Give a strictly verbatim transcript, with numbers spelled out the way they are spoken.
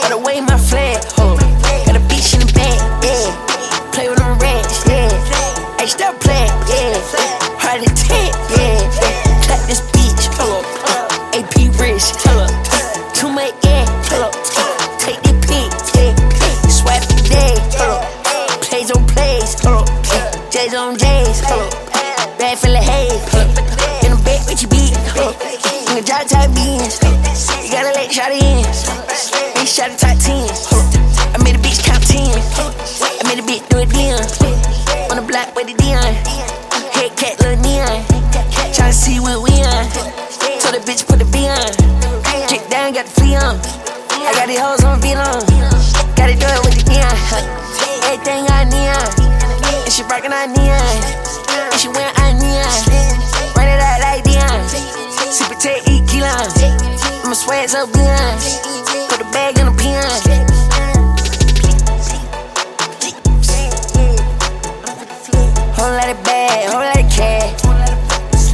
Gotta wave my flag, ho. Got a bitch in the back, yeah. Play with them rats, yeah. Hey, stop playing, yeah. Hard to take, yeah. Clap this bitch, pull up. Uh, A P Rich, pull up. Too much air, pull up. Take the pic, yeah. Swap the day, pull up. Plays on plays, pull up. J's on J's, pull up. Bag full of haze, pull up. In the back with your beat, pull up. In the drop top beans, you gotta let shot it in. They shot the top ten. I made a bitch count ten. I made a bitch do it then. On the block with the Dion. Head cat Lil Neon. Tryna see what we on. Told the bitch put the B on. Drip down, got the flea on. I got these hoes on beat on. Gotta do it with the neon. Everything I neon. And she rockin' I neon. And she wearing I neon. Run it out like Dion. Super Tech, eat key lime. I'ma swag so beyond. Put the bag in the peon.